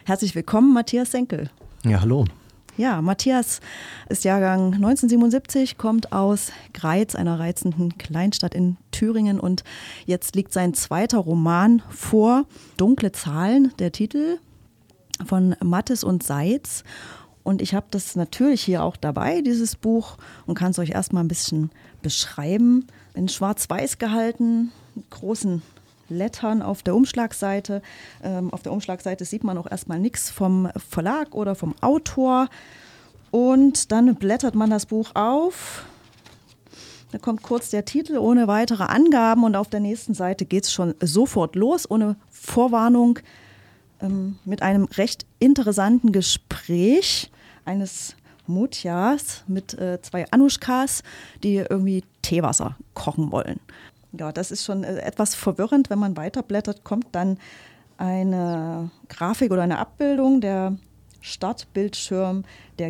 Herzlich willkommen, Matthias Senkel. Ja, hallo. Ja, Matthias ist Jahrgang 1977, kommt aus Greiz, einer reizenden Kleinstadt in Thüringen, und jetzt liegt sein zweiter Roman vor, Dunkle Zahlen, der Titel, von Mattes und Seitz. Und ich habe das natürlich hier auch dabei, dieses Buch, und kann es euch erstmal ein bisschen beschreiben. In schwarz-weiß gehalten, mit großen Lettern auf der Umschlagseite. Auf der Umschlagseite sieht man auch erstmal nichts vom Verlag oder vom Autor. Und dann blättert man das Buch auf. Da kommt kurz der Titel ohne weitere Angaben, und auf der nächsten Seite geht es schon sofort los, ohne Vorwarnung, mit einem recht interessanten Gespräch eines Mutjas mit zwei Anushkas, die irgendwie Teewasser kochen wollen. Ja, das ist schon etwas verwirrend. Wenn man weiterblättert, kommt dann eine Grafik oder eine Abbildung der Startbildschirm der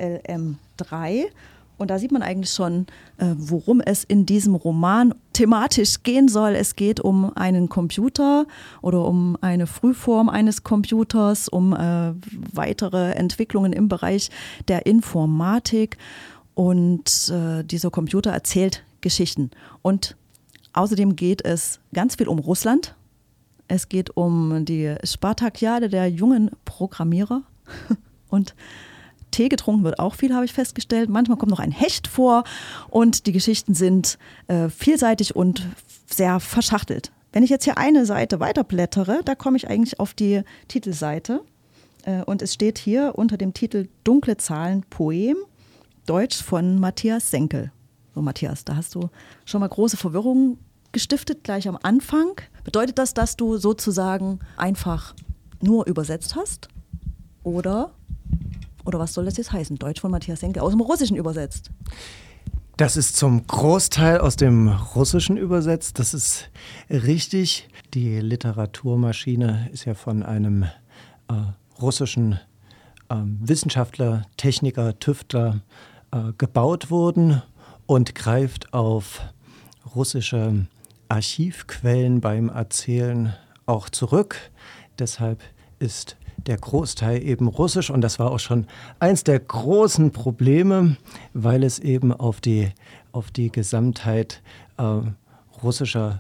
GLM3. Und da sieht man eigentlich schon, worum es in diesem Roman thematisch gehen soll. Es geht um einen Computer oder um eine Frühform eines Computers, um weitere Entwicklungen im Bereich der Informatik. Und dieser Computer erzählt Geschichten. Und außerdem geht es ganz viel um Russland. Es geht um die Spartakiade der jungen Programmierer. Und Tee getrunken wird auch viel, habe ich festgestellt. Manchmal kommt noch ein Hecht vor, und die Geschichten sind vielseitig und sehr verschachtelt. Wenn ich jetzt hier eine Seite weiterblättere, da komme ich eigentlich auf die Titelseite. Und es steht hier unter dem Titel Dunkle Zahlen, Poem, Deutsch von Matthias Senkel. So, Matthias, da hast du schon mal große Verwirrung gestiftet, gleich am Anfang. Bedeutet das, dass du sozusagen einfach nur übersetzt hast? Oder was soll das jetzt heißen? Deutsch von Matthias Senkel, aus dem Russischen übersetzt? Das ist zum Großteil aus dem Russischen übersetzt. Das ist richtig. Die Literaturmaschine ist ja von einem russischen Wissenschaftler, Techniker, Tüftler gebaut worden und greift auf russische Archivquellen beim Erzählen auch zurück. Deshalb ist der Großteil eben russisch, und das war auch schon eins der großen Probleme, weil es eben auf die Gesamtheit russischer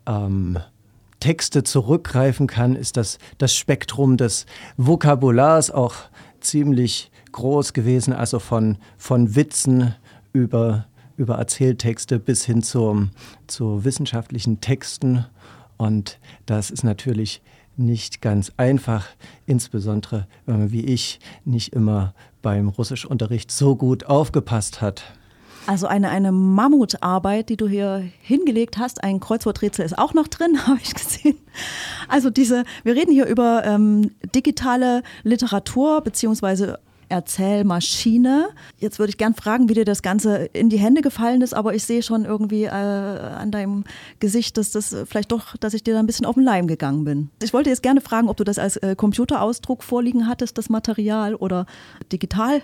Texte zurückgreifen kann, ist das Spektrum des Vokabulars auch ziemlich groß gewesen, also von Witzen über Erzähltexte bis hin zu wissenschaftlichen Texten. Und das ist natürlich nicht ganz einfach, insbesondere wenn man wie ich nicht immer beim Russischunterricht so gut aufgepasst hat. Also eine Mammutarbeit, die du hier hingelegt hast. Ein Kreuzworträtsel ist auch noch drin, habe ich gesehen. Also wir reden hier über digitale Literatur bzw. Erzählmaschine. Jetzt würde ich gern fragen, wie dir das Ganze in die Hände gefallen ist, aber ich sehe schon irgendwie an deinem Gesicht, dass ich dir da ein bisschen auf den Leim gegangen bin. Ich wollte jetzt gerne fragen, ob du das als Computerausdruck vorliegen hattest, das Material, oder digital.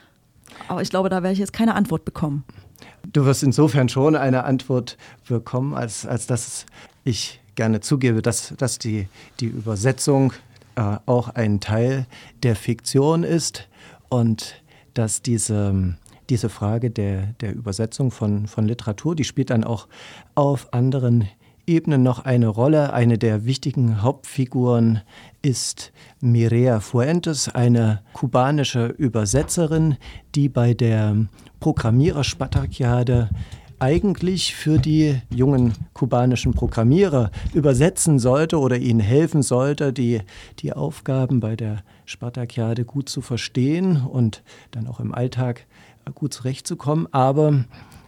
Aber ich glaube, da werde ich jetzt keine Antwort bekommen. Du wirst insofern schon eine Antwort bekommen, als dass ich gerne zugebe, dass die Übersetzung auch ein Teil der Fiktion ist. Und dass diese Frage der Übersetzung von Literatur, die spielt dann auch auf anderen Ebenen noch eine Rolle. Eine der wichtigen Hauptfiguren ist Mireia Fuentes, eine kubanische Übersetzerin, die bei der Programmierer-Spartakiade eigentlich für die jungen kubanischen Programmierer übersetzen sollte oder ihnen helfen sollte, die Aufgaben bei der Spartakiade gut zu verstehen und dann auch im Alltag gut zurechtzukommen. Aber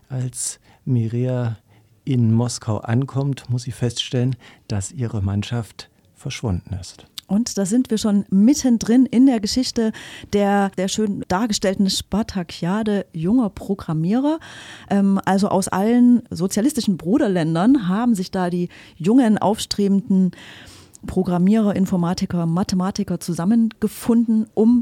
als Mireia in Moskau ankommt, muss sie feststellen, dass ihre Mannschaft verschwunden ist. Und da sind wir schon mittendrin in der Geschichte der schön dargestellten Spartakiade junger Programmierer. Also aus allen sozialistischen Bruderländern haben sich da die jungen, aufstrebenden Programmierer, Informatiker, Mathematiker zusammengefunden, um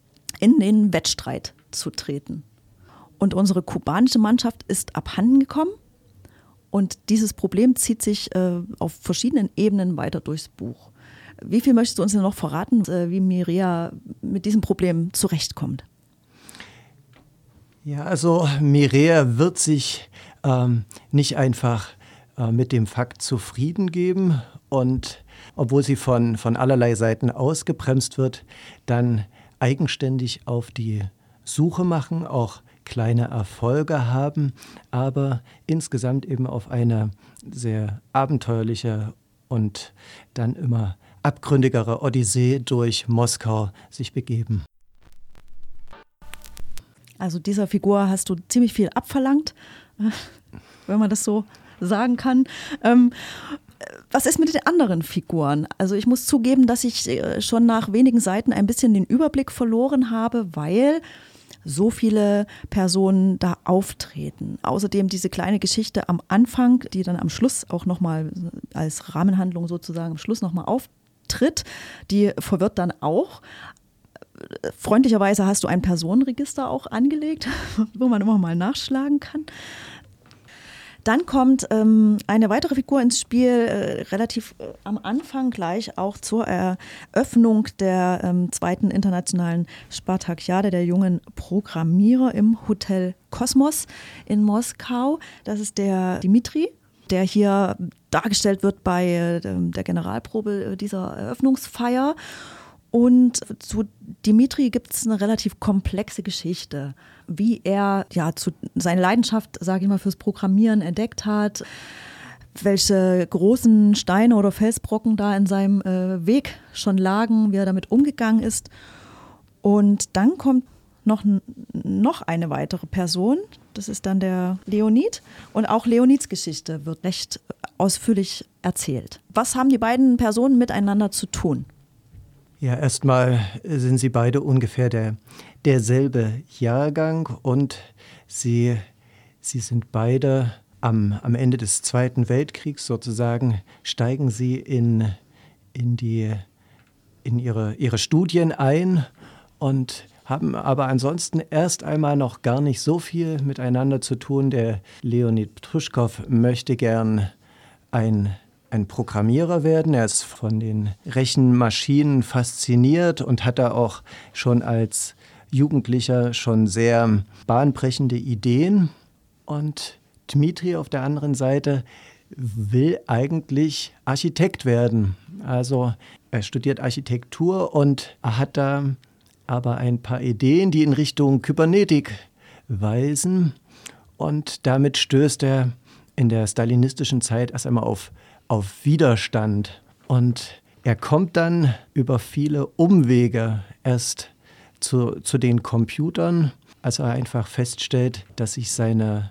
in den Wettstreit zu treten. Und unsere kubanische Mannschaft ist abhanden gekommen. Und dieses Problem zieht sich auf verschiedenen Ebenen weiter durchs Buch. Wie viel möchtest du uns denn noch verraten, wie Mireia mit diesem Problem zurechtkommt? Ja, also Mireia wird sich nicht einfach mit dem Fakt zufrieden geben und obwohl sie von allerlei Seiten ausgebremst wird, dann eigenständig auf die Suche machen, auch kleine Erfolge haben, aber insgesamt eben auf eine sehr abenteuerliche und dann immer abgründigere Odyssee durch Moskau sich begeben. Also dieser Figur hast du ziemlich viel abverlangt, wenn man das so sagen kann. Was ist mit den anderen Figuren? Also ich muss zugeben, dass ich schon nach wenigen Seiten ein bisschen den Überblick verloren habe, weil so viele Personen da auftreten. Außerdem diese kleine Geschichte am Anfang, die dann am Schluss auch nochmal als Rahmenhandlung sozusagen am Schluss nochmal auftritt, die verwirrt dann auch. Freundlicherweise hast du ein Personenregister auch angelegt, wo man immer mal nachschlagen kann. Dann kommt eine weitere Figur ins Spiel, relativ am Anfang gleich auch zur Eröffnung der zweiten internationalen Spartakiade der jungen Programmierer im Hotel Kosmos in Moskau. Das ist der Dimitri, der hier dargestellt wird bei der Generalprobe dieser Eröffnungsfeier. Und zu Dimitri gibt es eine relativ komplexe Geschichte, wie er seine Leidenschaft, sage ich mal, fürs Programmieren entdeckt hat, welche großen Steine oder Felsbrocken da in seinem Weg schon lagen, wie er damit umgegangen ist. Und dann kommt noch eine weitere Person, das ist dann der Leonid. Und auch Leonids Geschichte wird recht ausführlich erzählt. Was haben die beiden Personen miteinander zu tun? Ja, erstmal sind sie beide ungefähr derselbe Jahrgang und sie sind beide am Ende des Zweiten Weltkriegs sozusagen, steigen sie in ihre Studien ein und haben aber ansonsten erst einmal noch gar nicht so viel miteinander zu tun. Der Leonid Petruschkow möchte gern ein Programmierer werden. Er ist von den Rechenmaschinen fasziniert und hat da auch schon als Jugendlicher schon sehr bahnbrechende Ideen. Und Dmitri auf der anderen Seite will eigentlich Architekt werden. Also er studiert Architektur und er hat da aber ein paar Ideen, die in Richtung Kybernetik weisen. Und damit stößt er in der stalinistischen Zeit erst einmal auf Widerstand. Und er kommt dann über viele Umwege erst zu den Computern, als er einfach feststellt, dass sich seine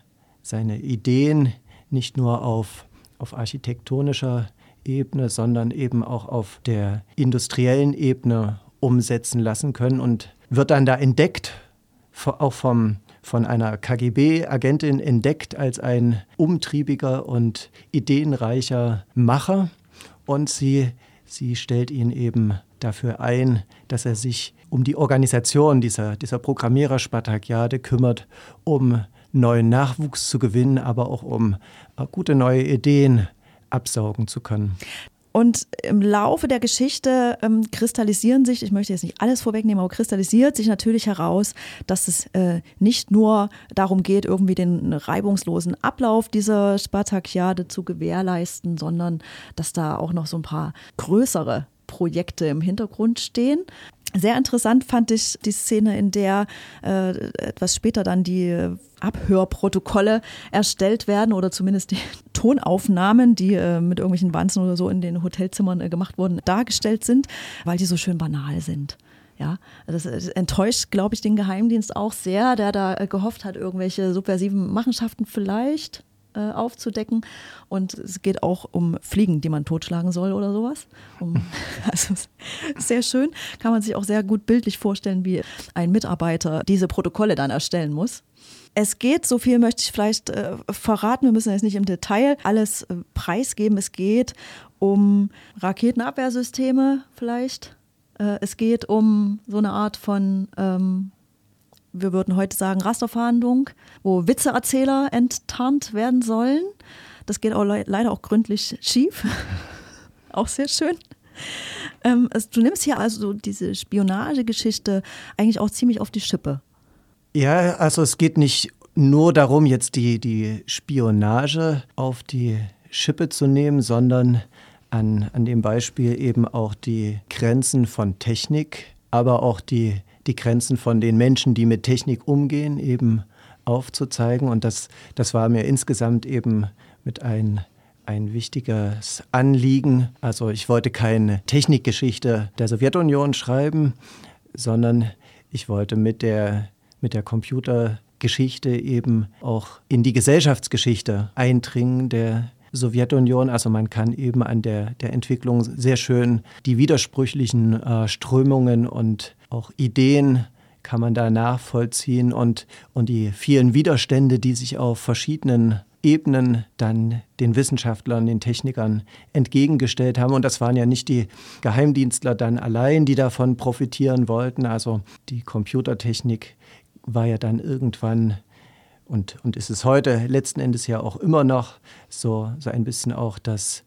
Ideen nicht nur auf architektonischer Ebene, sondern eben auch auf der industriellen Ebene umsetzen lassen können und wird dann da entdeckt, auch von einer KGB-Agentin entdeckt als ein umtriebiger und ideenreicher Macher. Und sie stellt ihn eben dafür ein, dass er sich um die Organisation dieser Programmierer-Spartakiade kümmert, um neuen Nachwuchs zu gewinnen, aber auch um gute neue Ideen absaugen zu können. Und im Laufe der Geschichte kristallisieren sich, ich möchte jetzt nicht alles vorwegnehmen, aber kristallisiert sich natürlich heraus, dass es nicht nur darum geht, irgendwie den reibungslosen Ablauf dieser Spartakiade zu gewährleisten, sondern dass da auch noch so ein paar größere Projekte im Hintergrund stehen. Sehr interessant fand ich die Szene, in der etwas später dann die Abhörprotokolle erstellt werden oder zumindest die Tonaufnahmen, die mit irgendwelchen Wanzen oder so in den Hotelzimmern gemacht wurden, dargestellt sind, weil die so schön banal sind. Ja, das enttäuscht, glaube ich, den Geheimdienst auch sehr, der da gehofft hat, irgendwelche subversiven Machenschaften vielleicht aufzudecken. Und es geht auch um Fliegen, die man totschlagen soll oder sowas. Also sehr schön. Kann man sich auch sehr gut bildlich vorstellen, wie ein Mitarbeiter diese Protokolle dann erstellen muss. Es geht, so viel möchte ich vielleicht verraten, wir müssen jetzt nicht im Detail alles preisgeben. Es geht um Raketenabwehrsysteme vielleicht. Es geht um so eine Art von wir würden heute sagen Rasterfahndung, wo Witzeerzähler enttarnt werden sollen. Das geht auch leider auch gründlich schief. Auch sehr schön. Du nimmst hier also diese Spionagegeschichte eigentlich auch ziemlich auf die Schippe. Ja, also es geht nicht nur darum, jetzt die Spionage auf die Schippe zu nehmen, sondern an dem Beispiel eben auch die Grenzen von Technik, aber auch die Grenzen von den Menschen, die mit Technik umgehen, eben aufzuzeigen. Und das war mir insgesamt eben mit ein wichtiges Anliegen. Also ich wollte keine Technikgeschichte der Sowjetunion schreiben, sondern ich wollte mit der Computergeschichte eben auch in die Gesellschaftsgeschichte eindringen der Sowjetunion. Also man kann eben an der Entwicklung sehr schön die widersprüchlichen Strömungen und auch Ideen kann man da nachvollziehen und die vielen Widerstände, die sich auf verschiedenen Ebenen dann den Wissenschaftlern, den Technikern entgegengestellt haben. Und das waren ja nicht die Geheimdienstler dann allein, die davon profitieren wollten. Also die Computertechnik war ja dann irgendwann und ist es heute letzten Endes ja auch immer noch so ein bisschen auch das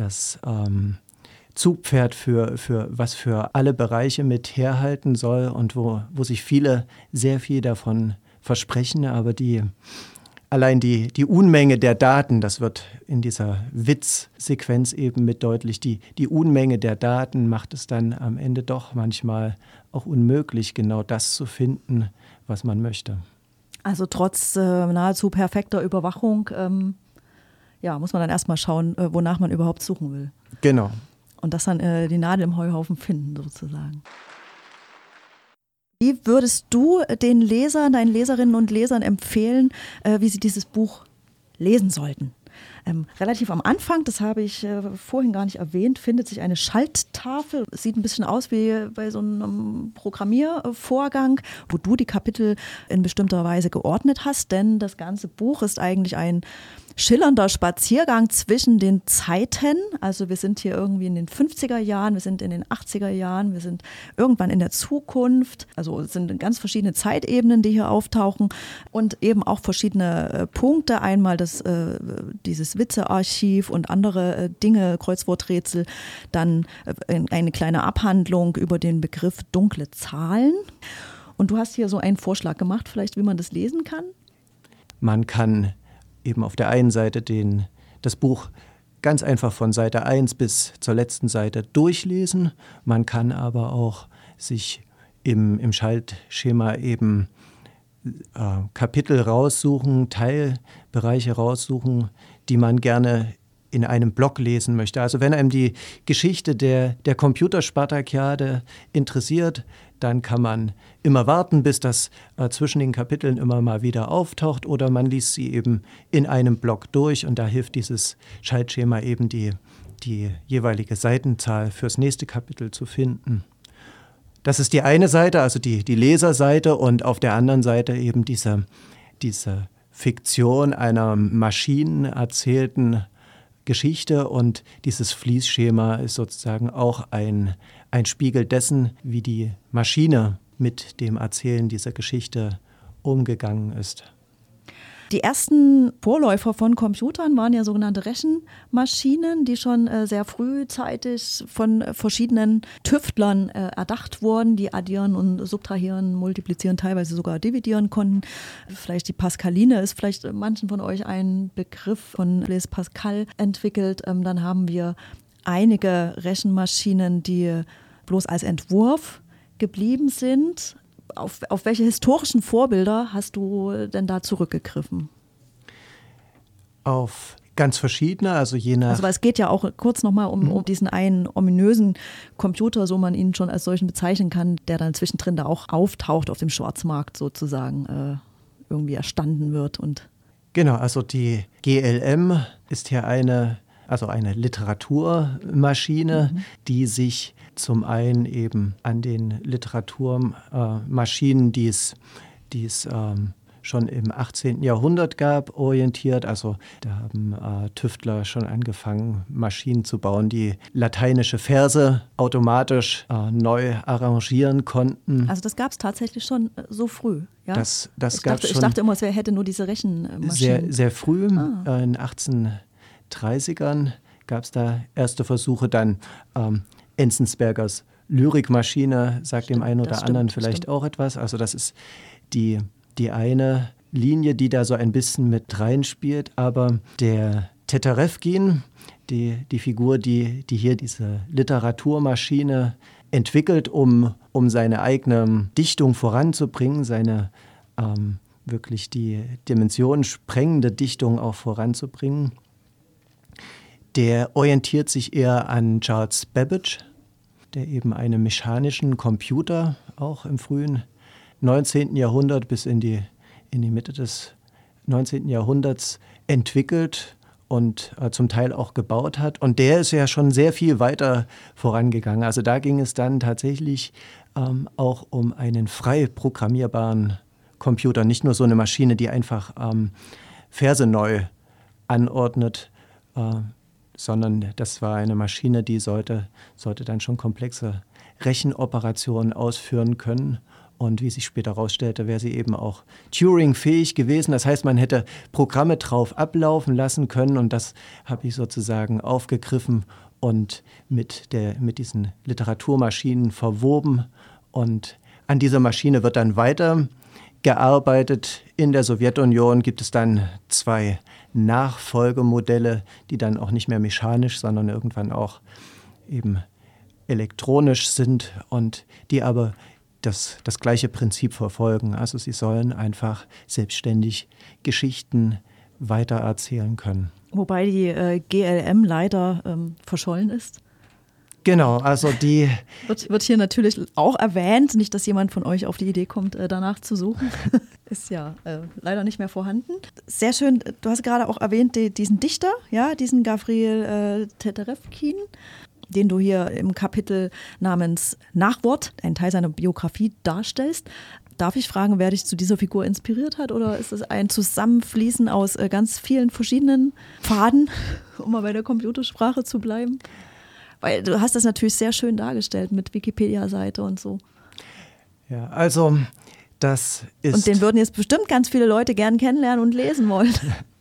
Zugpferd für was für alle Bereiche mit herhalten soll und wo sich viele sehr viel davon versprechen, aber allein die Unmenge der Daten, das wird in dieser Witzsequenz eben mit deutlich, die Unmenge der Daten macht es dann am Ende doch manchmal auch unmöglich, genau das zu finden, was man möchte. Also trotz nahezu perfekter Überwachung muss man dann erstmal schauen, wonach man überhaupt suchen will. Genau. Und das dann die Nadel im Heuhaufen finden sozusagen. Wie würdest du den Lesern, deinen Leserinnen und Lesern empfehlen, wie sie dieses Buch lesen sollten? Relativ am Anfang, das habe ich vorhin gar nicht erwähnt, findet sich eine Schalttafel. Es sieht ein bisschen aus wie bei so einem Programmiervorgang, wo du die Kapitel in bestimmter Weise geordnet hast, denn das ganze Buch ist eigentlich ein schillernder Spaziergang zwischen den Zeiten. Also wir sind hier irgendwie in den 50er Jahren, wir sind in den 80er Jahren, wir sind irgendwann in der Zukunft. Also es sind ganz verschiedene Zeitebenen, die hier auftauchen und eben auch verschiedene Punkte. Einmal dieses Witzearchiv und andere Dinge, Kreuzworträtsel. Dann eine kleine Abhandlung über den Begriff dunkle Zahlen. Und du hast hier so einen Vorschlag gemacht, vielleicht wie man das lesen kann? Man kann eben auf der einen Seite das Buch ganz einfach von Seite 1 bis zur letzten Seite durchlesen. Man kann aber auch sich im Schaltschema eben Kapitel raussuchen, Teilbereiche raussuchen, die man gerne in einem Block lesen möchte. Also wenn einem die Geschichte der Computerspartakiade interessiert, dann kann man immer warten, bis das zwischen den Kapiteln immer mal wieder auftaucht oder man liest sie eben in einem Block durch und da hilft dieses Schaltschema eben die jeweilige Seitenzahl fürs nächste Kapitel zu finden. Das ist die eine Seite, also die Leserseite und auf der anderen Seite eben diese Fiktion einer maschinenerzählten Geschichte und dieses Fließschema ist sozusagen auch ein Spiegel dessen, wie die Maschine mit dem Erzählen dieser Geschichte umgegangen ist. Die ersten Vorläufer von Computern waren ja sogenannte Rechenmaschinen, die schon sehr frühzeitig von verschiedenen Tüftlern erdacht wurden, die addieren und subtrahieren, multiplizieren, teilweise sogar dividieren konnten. Vielleicht die Pascaline ist vielleicht manchen von euch ein Begriff von Blaise Pascal entwickelt. Dann haben wir einige Rechenmaschinen, die bloß als Entwurf geblieben sind. Auf welche historischen Vorbilder hast du denn da zurückgegriffen? Auf ganz verschiedene, also je nach... Also weil es geht ja auch kurz nochmal um diesen einen ominösen Computer, so man ihn schon als solchen bezeichnen kann, der dann zwischendrin da auch auftaucht auf dem Schwarzmarkt sozusagen, irgendwie erstanden wird. Genau, also die GLM ist hier eine Literaturmaschine, die sich zum einen eben an den Literaturmaschinen, die es schon im 18. Jahrhundert gab, orientiert. Also da haben Tüftler schon angefangen, Maschinen zu bauen, die lateinische Verse automatisch neu arrangieren konnten. Also das gab es tatsächlich schon so früh, ja? Das gab es schon. Ich dachte immer, es hätte nur diese Rechenmaschinen. Sehr, sehr früh, in den 1830ern gab es da erste Versuche, dann Enzensbergers Lyrikmaschine sagt dem einen oder anderen vielleicht stimmt. auch etwas. Also das ist die eine Linie, die da so ein bisschen mit reinspielt. Aber der Teterewkin, die Figur, die hier diese Literaturmaschine entwickelt, um seine eigene Dichtung voranzubringen, seine wirklich die Dimensionen sprengende Dichtung auch voranzubringen, der orientiert sich eher an Charles Babbage, der eben einen mechanischen Computer auch im frühen 19. Jahrhundert bis in die Mitte des 19. Jahrhunderts entwickelt und zum Teil auch gebaut hat. Und der ist ja schon sehr viel weiter vorangegangen. Also da ging es dann tatsächlich auch um einen frei programmierbaren Computer, nicht nur so eine Maschine, die einfach Verse neu anordnet, sondern das war eine Maschine, die sollte dann schon komplexe Rechenoperationen ausführen können. Und wie sich später herausstellte, wäre sie eben auch Turing-fähig gewesen. Das heißt, man hätte Programme drauf ablaufen lassen können. Und das habe ich sozusagen aufgegriffen und mit diesen Literaturmaschinen verwoben. Und an dieser Maschine wird dann weiter gearbeitet. In der Sowjetunion gibt es dann 2 Nachfolgemodelle, die dann auch nicht mehr mechanisch, sondern irgendwann auch eben elektronisch sind und die aber das gleiche Prinzip verfolgen. Also sie sollen einfach selbstständig Geschichten weitererzählen können. Wobei die GLM leider verschollen ist. Genau, also die Wird hier natürlich auch erwähnt, nicht, dass jemand von euch auf die Idee kommt, danach zu suchen. Ist ja leider nicht mehr vorhanden. Sehr schön, du hast gerade auch erwähnt, diesen Dichter, ja, diesen Gavril Teterewkin, den du hier im Kapitel namens Nachwort, einen Teil seiner Biografie, darstellst. Darf ich fragen, wer dich zu dieser Figur inspiriert hat, oder ist es ein Zusammenfließen aus ganz vielen verschiedenen Pfaden, um mal bei der Computersprache zu bleiben? Weil du hast das natürlich sehr schön dargestellt mit Wikipedia-Seite und so. Ja, also das ist... Und den würden jetzt bestimmt ganz viele Leute gern kennenlernen und lesen wollen.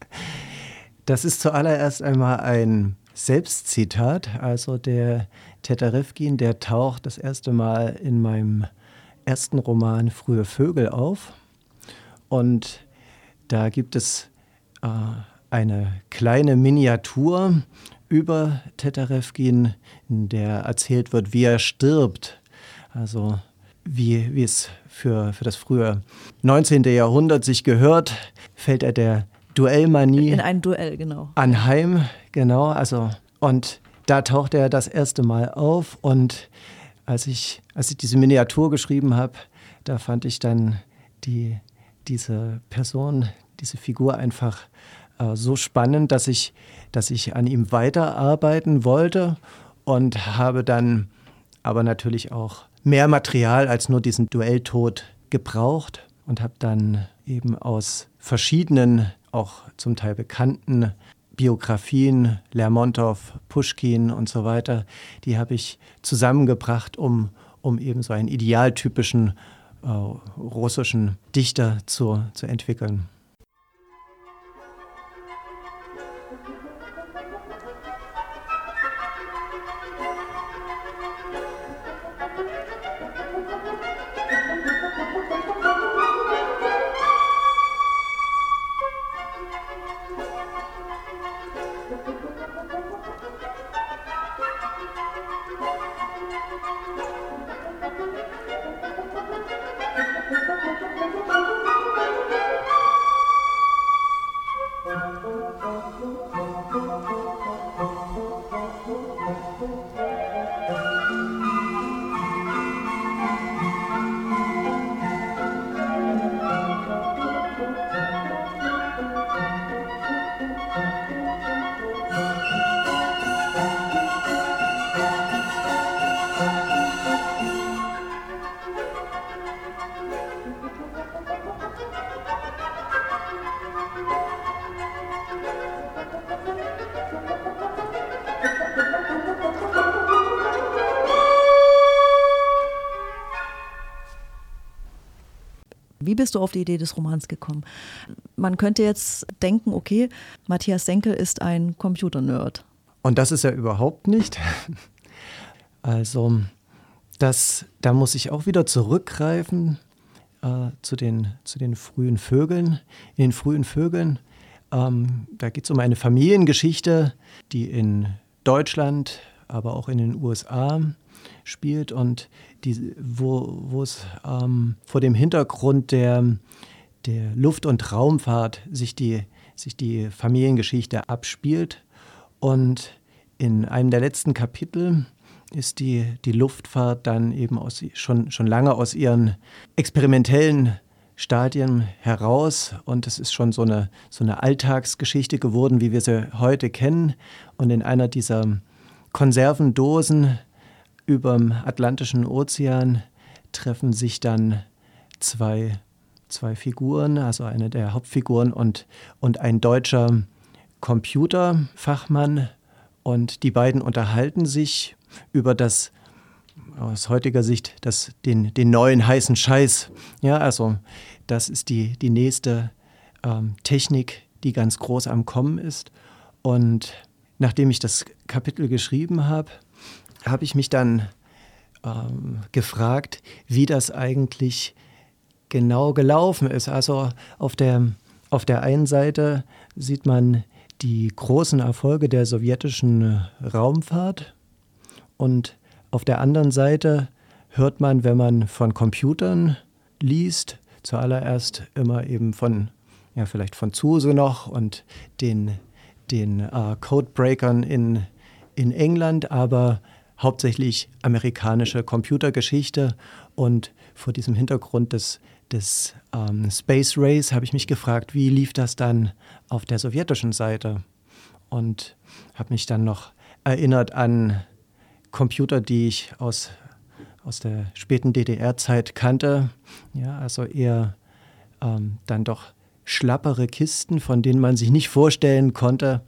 Das ist zuallererst einmal ein Selbstzitat. Also der Teterewkin, der taucht das erste Mal in meinem ersten Roman Frühe Vögel auf. Und da gibt es eine kleine Miniatur über Teterewkin, in der erzählt wird, wie er stirbt. Also wie es für das frühe 19. Jahrhundert sich gehört, fällt er der Duellmanie in ein Duell, genau. anheim. Genau, also und da taucht er das erste Mal auf. Und als ich diese Miniatur geschrieben habe, da fand ich dann diese Person, diese Figur einfach so spannend, dass ich an ihm weiterarbeiten wollte und habe dann aber natürlich auch mehr Material als nur diesen Duelltod gebraucht und habe dann eben aus verschiedenen, auch zum Teil bekannten Biografien, Lermontow, Puschkin und so weiter, die habe ich zusammengebracht, um eben so einen idealtypischen russischen Dichter zu entwickeln. Wie bist du auf die Idee des Romans gekommen? Man könnte jetzt denken, okay, Matthias Senkel ist ein Computer-Nerd. Und das ist er überhaupt nicht. Also da muss ich auch wieder zurückgreifen zu den frühen Vögeln. In den frühen Vögeln, da geht es um eine Familiengeschichte, die in Deutschland, aber auch in den USA spielt und wo es vor dem Hintergrund der Luft- und Raumfahrt sich die Familiengeschichte abspielt. Und in einem der letzten Kapitel ist die Luftfahrt dann eben schon lange aus ihren experimentellen Stadien heraus und es ist schon so eine Alltagsgeschichte geworden, wie wir sie heute kennen. Und in einer dieser Konservendosen überm Atlantischen Ozean treffen sich dann zwei Figuren, also eine der Hauptfiguren und ein deutscher Computerfachmann. Und die beiden unterhalten sich über aus heutiger Sicht, den neuen heißen Scheiß. Ja, also das ist die nächste Technik, die ganz groß am Kommen ist. Und nachdem ich das Kapitel geschrieben habe, habe ich mich dann gefragt, wie das eigentlich genau gelaufen ist. Also auf der einen Seite sieht man die großen Erfolge der sowjetischen Raumfahrt und auf der anderen Seite hört man, wenn man von Computern liest, zuallererst immer eben vielleicht von Zuse noch und den Codebreakern in England, aber hauptsächlich amerikanische Computergeschichte. Und vor diesem Hintergrund des Space Race habe ich mich gefragt, wie lief das dann auf der sowjetischen Seite? Und habe mich dann noch erinnert an Computer, die ich aus der späten DDR-Zeit kannte. Ja, also eher dann doch schlappere Kisten, von denen man sich nicht vorstellen konnte,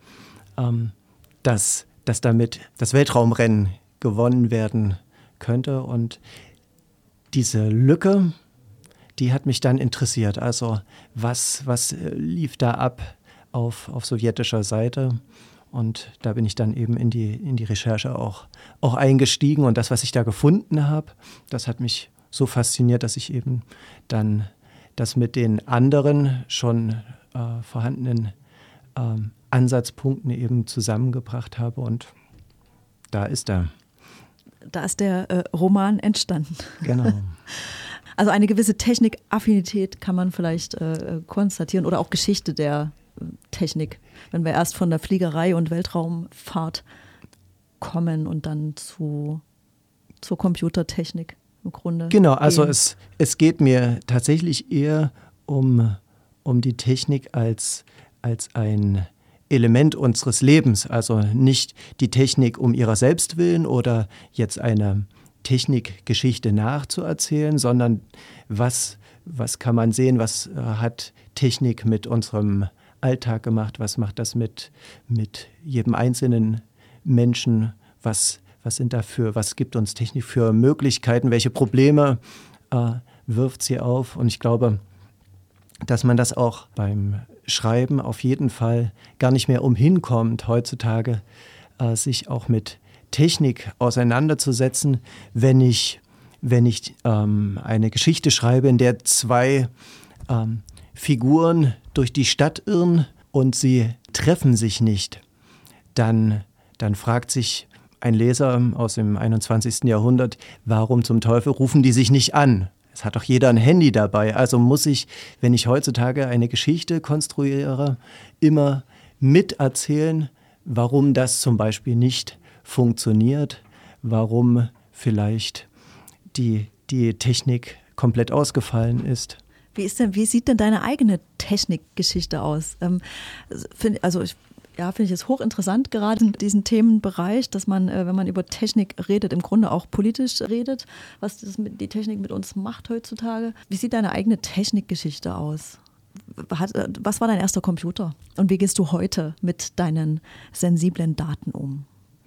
dass damit das Weltraumrennen gewonnen werden könnte. Und diese Lücke, die hat mich dann interessiert. Also was lief da ab auf sowjetischer Seite? Und da bin ich dann eben in die Recherche auch eingestiegen. Und das, was ich da gefunden habe, das hat mich so fasziniert, dass ich eben dann das mit den anderen schon vorhandenen Ansatzpunkten eben zusammengebracht habe. Und da ist er. Da ist der Roman entstanden. Genau. Also eine gewisse Technikaffinität kann man vielleicht konstatieren oder auch Geschichte der Technik, wenn wir erst von der Fliegerei und Weltraumfahrt kommen und dann zur Computertechnik im Grunde. Genau, also es geht mir tatsächlich eher um die Technik als ein Element unseres Lebens, also nicht die Technik um ihrer selbst willen oder jetzt eine Technikgeschichte nachzuerzählen, sondern was kann man sehen, was hat Technik mit unserem Alltag gemacht, was macht das mit jedem einzelnen Menschen, was gibt uns Technik für Möglichkeiten, welche Probleme wirft sie auf. Und ich glaube, dass man das auch beim Schreiben auf jeden Fall gar nicht mehr umhin kommt, heutzutage sich auch mit Technik auseinanderzusetzen, wenn ich eine Geschichte schreibe, in der zwei Figuren durch die Stadt irren und sie treffen sich nicht, dann fragt sich ein Leser aus dem 21. Jahrhundert, warum zum Teufel rufen die sich nicht an? Es hat doch jeder ein Handy dabei. Also muss ich, wenn ich heutzutage eine Geschichte konstruiere, immer miterzählen, warum das zum Beispiel nicht funktioniert, warum vielleicht die Technik komplett ausgefallen ist. Wie sieht denn deine eigene Technikgeschichte aus? Finde ich es hochinteressant, gerade in diesem Themenbereich, dass man, wenn man über Technik redet, im Grunde auch politisch redet, was die Technik mit uns macht heutzutage. Wie sieht deine eigene Technikgeschichte aus? Was war dein erster Computer? Und wie gehst du heute mit deinen sensiblen Daten um?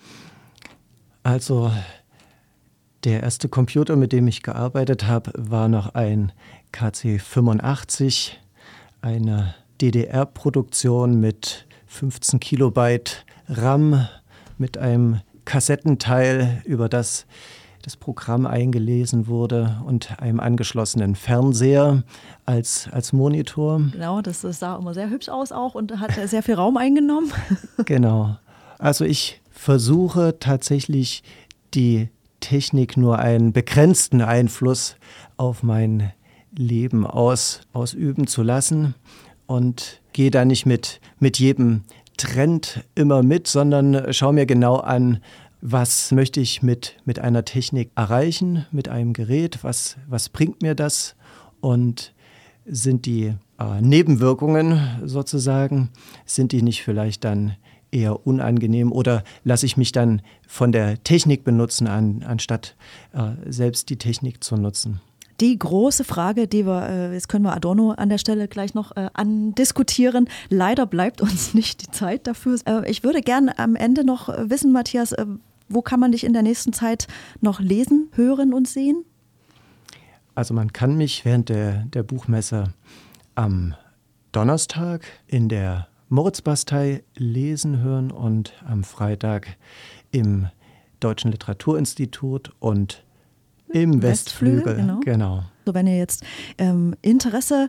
Also der erste Computer, mit dem ich gearbeitet habe, war noch ein KC85, eine DDR-Produktion mit 15 Kilobyte RAM, mit einem Kassettenteil, über das Programm eingelesen wurde und einem angeschlossenen Fernseher als Monitor. Genau, das sah immer sehr hübsch aus auch und hat sehr viel Raum eingenommen. Genau. Also ich versuche tatsächlich die Technik nur einen begrenzten Einfluss auf mein Leben ausüben zu lassen und gehe da nicht mit jedem Trend immer mit, sondern schaue mir genau an, was möchte ich mit einer Technik erreichen, mit einem Gerät, was bringt mir das und sind die Nebenwirkungen sozusagen, sind die nicht vielleicht dann eher unangenehm oder lasse ich mich dann von der Technik benutzen, anstatt selbst die Technik zu nutzen? Die große Frage, die wir, jetzt können wir Adorno an der Stelle gleich noch andiskutieren. Leider bleibt uns nicht die Zeit dafür. Ich würde gerne am Ende noch wissen, Matthias, wo kann man dich in der nächsten Zeit noch lesen, hören und sehen? Also man kann mich während der Buchmesse am Donnerstag in der Moritzbastei lesen hören und am Freitag im Deutschen Literaturinstitut und im Westflügel. Genau. So, wenn ihr jetzt Interesse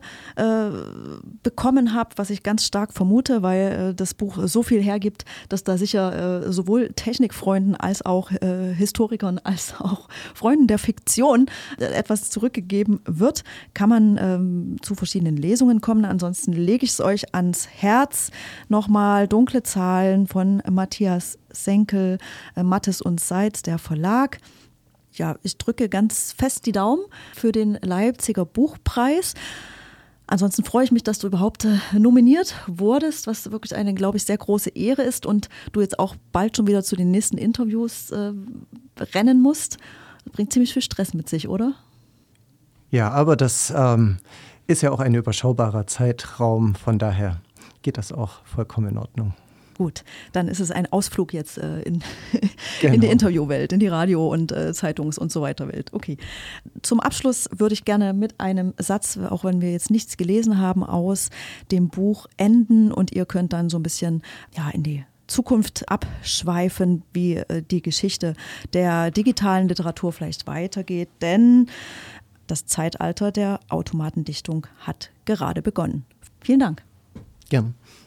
bekommen habt, was ich ganz stark vermute, weil das Buch so viel hergibt, dass da sicher sowohl Technikfreunden als auch Historikern als auch Freunden der Fiktion etwas zurückgegeben wird, kann man zu verschiedenen Lesungen kommen. Ansonsten lege ich es euch ans Herz. Nochmal Dunkle Zahlen von Matthias Senkel, Mattes und Seitz, der Verlag. Ja, ich drücke ganz fest die Daumen für den Leipziger Buchpreis. Ansonsten freue ich mich, dass du überhaupt nominiert wurdest, was wirklich eine, glaube ich, sehr große Ehre ist und du jetzt auch bald schon wieder zu den nächsten Interviews rennen musst. Das bringt ziemlich viel Stress mit sich, oder? Ja, aber das ist ja auch ein überschaubarer Zeitraum, von daher geht das auch vollkommen in Ordnung. Gut, dann ist es ein Ausflug jetzt in die Interviewwelt, in die Radio- und Zeitungs- und so weiter Welt. Okay. Zum Abschluss würde ich gerne mit einem Satz, auch wenn wir jetzt nichts gelesen haben, aus dem Buch enden und ihr könnt dann so ein bisschen in die Zukunft abschweifen, wie die Geschichte der digitalen Literatur vielleicht weitergeht, denn das Zeitalter der Automatendichtung hat gerade begonnen. Vielen Dank. Gern.